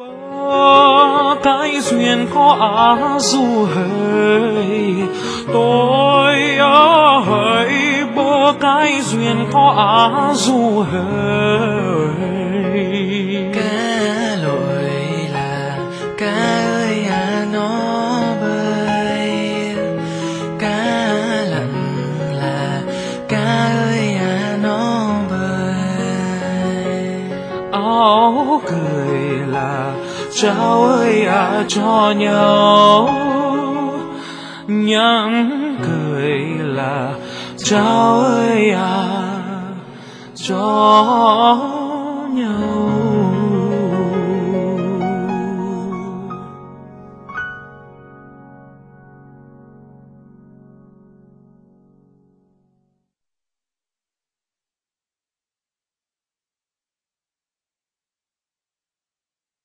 Cái duyên có dù hơi tôi hỡi bơ cái duyên có dù hơi cá lội là cá ơi à nó bơi, cá lặn là cá ơi à nó bơi. áo cười là trao ơi à cho nhau, nhắn cười là trao ơi à cho nhau.